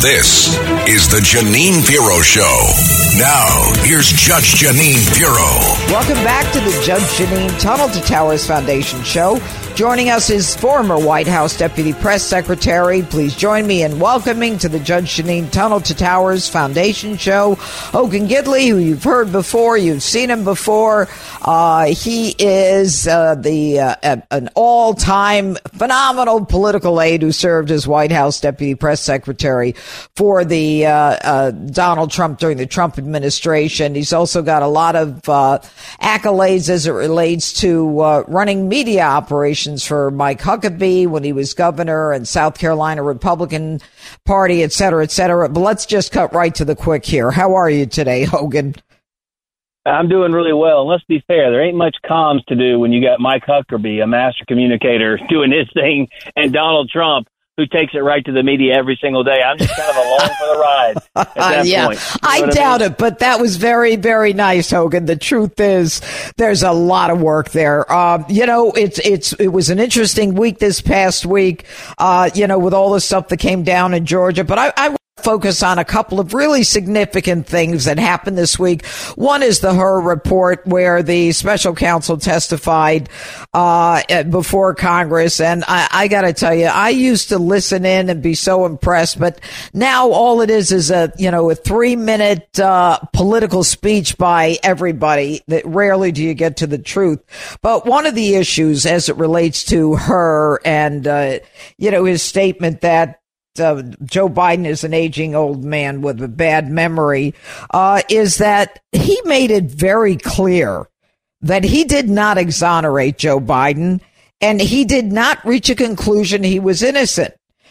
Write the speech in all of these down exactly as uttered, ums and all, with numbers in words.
This is the Jeanine Pirro Show. Now, here's Judge Jeanine Pirro. Welcome back to the Judge Jeanine Tunnel to Towers Foundation Show. Joining us is former White House Deputy Press Secretary. Please join me in welcoming to the Judge Jeanine Tunnel to Towers Foundation Show, Hogan Gidley, who you've heard before, you've seen him before. Uh, he is uh, the uh, an all-time phenomenal political aide who served as White House Deputy Press Secretary for the uh, uh, Donald Trump during the Trump administration. He's also got a lot of uh, accolades as it relates to uh, running media operations for Mike Huckabee when he was governor and South Carolina Republican Party, et cetera, et cetera. But let's just cut right to the quick here. How are you today, Hogan? I'm doing really well. And let's be fair, there ain't much comms to do when you got Mike Huckabee, a master communicator, doing his thing, and Donald Trump, who takes it right to the media every single day. I'm just kind of along for the ride at that uh, yeah, point. You know I doubt I mean? it, but that was very, very nice, Hogan. The truth is, there's a lot of work there. Um, you know, it's it's it was an interesting week this past week. Uh, you know, with all the stuff that came down in Georgia, but I. I focus on a couple of really significant things that happened this week. One is the Hur report, where the special counsel testified uh before Congress. And I, I got to tell you, I used to listen in and be so impressed, but now all it is is a, you know, a three minute uh political speech by everybody. That rarely do you get to the truth. But one of the issues as it relates to Hur and, uh, you know, his statement that Uh, Joe Biden is an aging old man with a bad memory, uh, is that he made it very clear that he did not exonerate Joe Biden and he did not reach a conclusion he was innocent.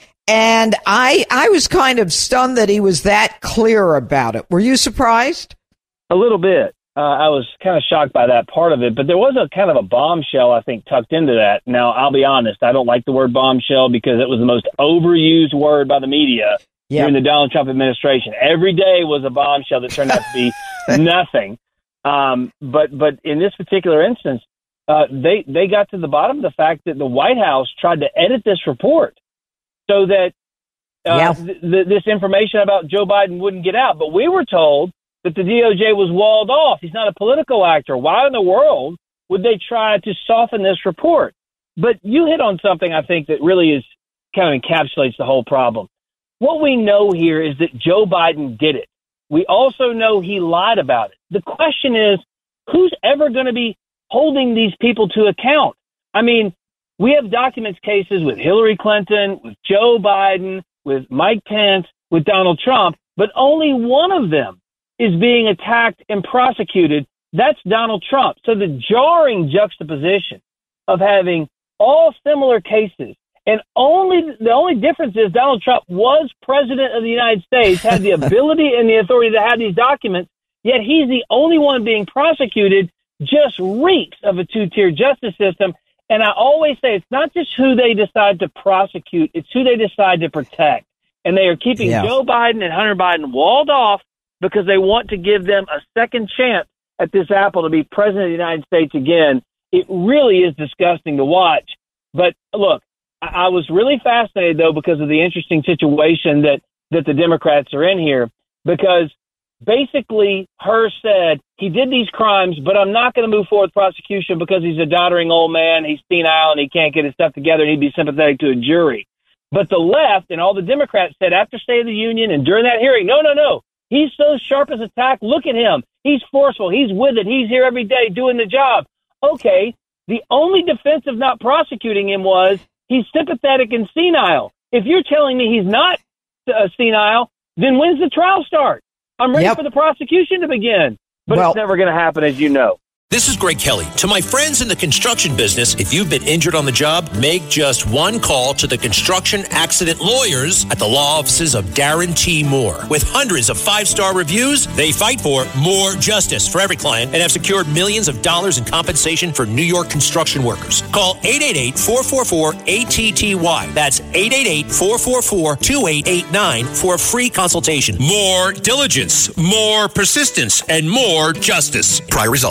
And I, I was kind of stunned that he was that clear about it. Were you surprised? A little bit. Uh, I was kind of shocked by that part of it, but there was a kind of a bombshell, I think, tucked into that. Now, I'll be honest, I don't like the word bombshell because it was the most overused word by the media yep. during the Donald Trump administration. Every day was a bombshell that turned out to be nothing. Um, but but in this particular instance, uh, they, they got to the bottom of the fact that the White House tried to edit this report so that uh, yeah. th- th- this information about Joe Biden wouldn't get out. But we were told that the D O J was walled off. He's not a political actor. Why in the world would they try to soften this report? But you hit on something I think that really is kind of encapsulates the whole problem. What we know here is that Joe Biden did it. We also know he lied about it. The question is, who's ever going to be holding these people to account? I mean, we have documents cases with Hillary Clinton, with Joe Biden, with Mike Pence, with Donald Trump, but only one of them is being attacked and prosecuted. That's Donald Trump. So the jarring juxtaposition of having all similar cases, and only the only difference is Donald Trump was president of the United States, had the ability and the authority to have these documents, yet he's the only one being prosecuted, just reeks of a two-tier justice system. And I always say it's not just who they decide to prosecute, it's who they decide to protect. And they are keeping yeah. Joe Biden and Hunter Biden walled off because they want to give them a second chance at this apple to be president of the United States again. It really is disgusting to watch. But look, I, I was really fascinated, though, because of the interesting situation that, that the Democrats are in here, because basically Hur said he did these crimes, but I'm not going to move forward with prosecution because he's a doddering old man, he's senile, and he can't get his stuff together, and he'd be sympathetic to a jury. But the left and all the Democrats said after State of the Union and during that hearing, no, no, no. He's so sharp as a tack. Look at him. He's forceful. He's with it. He's here every day doing the job. Okay, the only defense of not prosecuting him was he's sympathetic and senile. If you're telling me he's not uh, senile, then when's the trial start? I'm ready yep. for the prosecution to begin. But well, it's never going to happen, as you know. This is Greg Kelly. To my friends in the construction business, if you've been injured on the job, make just one call to the construction accident lawyers at the law offices of Darren T. Moore. With hundreds of five-star reviews, they fight for more justice for every client and have secured millions of dollars in compensation for New York construction workers. Call eight eight eight, four four four, A T T Y. That's eight eight eight, four four four, two eight eight nine for a free consultation. More diligence, more persistence, and more justice. Prior results don't guarantee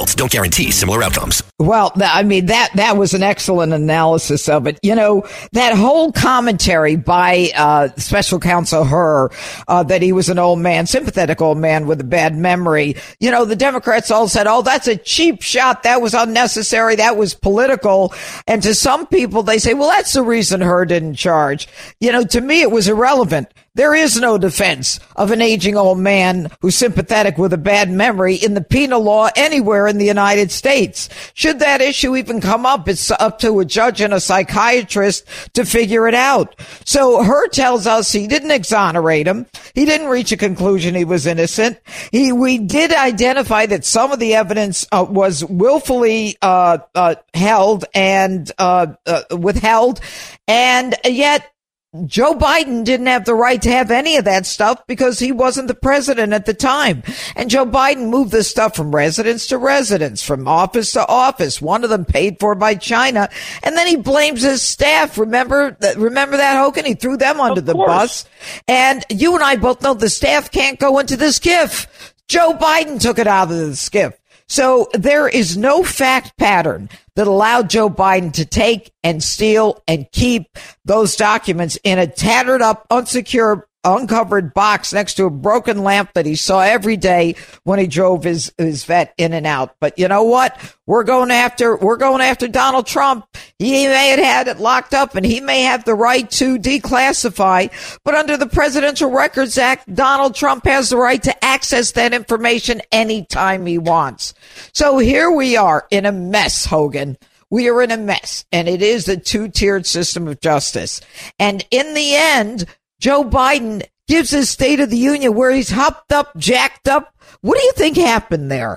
guarantee similar outcomes. Well, I mean, that, that was an excellent analysis of it. You know, that whole commentary by uh, Special Counsel Hur uh, that he was an old man, sympathetic old man with a bad memory. You know, the Democrats all said, oh, that's a cheap shot. That was unnecessary. That was political. And to some people, they say, well, that's the reason Hur didn't charge. You know, to me, it was irrelevant. There is no defense of an aging old man who's sympathetic with a bad memory in the penal law anywhere in the United States. Should that issue even come up, it's up to a judge and a psychiatrist to figure it out. So Hur tells us he didn't exonerate him. He didn't reach a conclusion he was innocent. He, we did identify that some of the evidence uh, was willfully uh, uh, held and uh, uh, withheld, and yet Joe Biden didn't have the right to have any of that stuff because he wasn't the president at the time. And Joe Biden moved this stuff from residence to residence, from office to office, one of them paid for by China. And then he blames his staff. Remember that, remember that, Hogan? He threw them under the bus. And you and I both know the staff can't go into the skiff. Joe Biden took it out of the skiff. So there is no fact pattern that allowed Joe Biden to take and steal and keep those documents in a tattered up, unsecure, uncovered box next to a broken lamp that he saw every day when he drove his, his vet in and out. But you know what? We're going after, we're going after Donald Trump. He may have had it locked up and he may have the right to declassify, but under the Presidential Records Act, Donald Trump has the right to access that information anytime he wants. So here we are in a mess, Hogan. We are in a mess, and it is a two-tiered system of justice. And in the end, Joe Biden gives his State of the Union where he's hopped up, jacked up. What do you think happened there?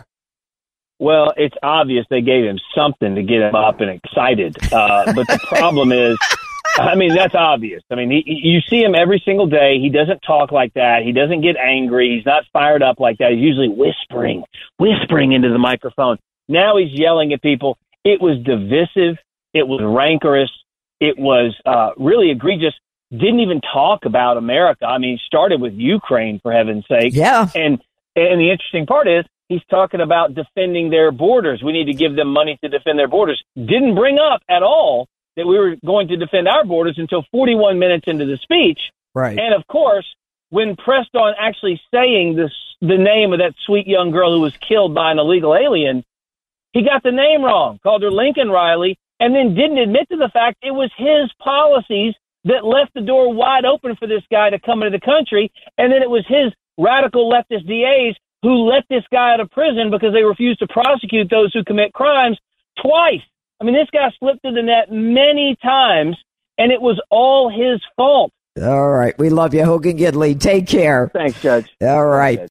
Well, it's obvious they gave him something to get him up and excited. Uh, but the problem is, I mean, that's obvious. I mean, he, you see him every single day. He doesn't talk like that. He doesn't get angry. He's not fired up like that. He's usually whispering, whispering into the microphone. Now he's yelling at people. It was divisive. It was rancorous. It was uh, really egregious. Didn't even talk about America. I mean, started with Ukraine, for heaven's sake. Yeah. And and the interesting part is he's talking about defending their borders. We need to give them money to defend their borders. Didn't bring up at all that we were going to defend our borders until forty-one minutes into the speech. Right. And, of course, when pressed on actually saying this, the name of that sweet young girl who was killed by an illegal alien, he got the name wrong, called her Lincoln Riley, and then didn't admit to the fact it was his policies that left the door wide open for this guy to come into the country. And then it was his radical leftist D As who let this guy out of prison because they refused to prosecute those who commit crimes twice. I mean, this guy slipped through the net many times, and it was all his fault. All right. We love you, Hogan Gidley. Take care. Thanks, Judge. All right.